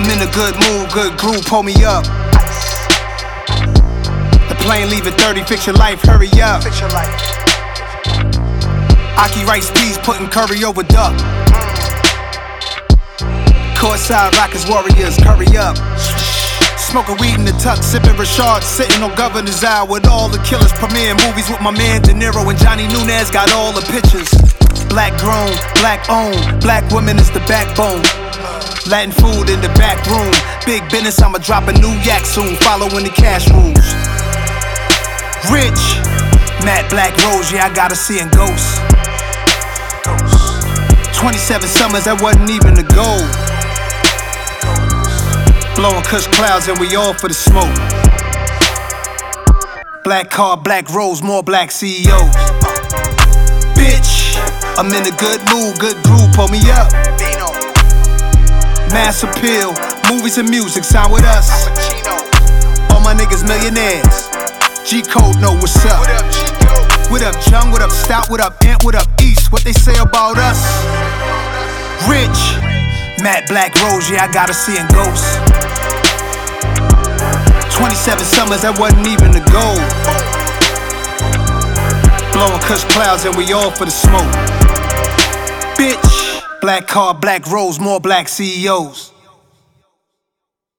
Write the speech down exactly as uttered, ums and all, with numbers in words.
I'm in a good mood, good groove, pull me up. The plane leaving thirty, fix your life, hurry up. Fix your life. Aki rice peas, putting curry over duck. Courtside Rockets Warriors, curry up. Smoking weed in the tuck, sipping Rashard, sitting on Governor's Isle with all the killers. Premiere movies with my man De Niro and Johnny Nunez, got all the pictures. Black grown, black owned, black women is the backbone. Latin food in the back room, big business, I'ma drop a new yak soon, following the cash rules. Rich, Matte Black Rose, yeah I gotta see in ghosts. twenty-seven summers, that wasn't even the goal. Blowing kush clouds and we all for the smoke. Black car, black rose, more black C E Os. Bitch, I'm in a good mood, good groove, pull me up. Mass appeal, movies and music, sign with us. All my niggas millionaires. G-Code know what's up. What up, G-Code? What up, Jung? What up, Stout? What up, Ant? What up, East? What they say about us? Rich, Matte Black Rose, yeah I gotta see in ghosts. twenty-seven summers, that wasn't even the goal. Blowing kush clouds and we all for the smoke. Bitch, black car, black rose, more black C E Os.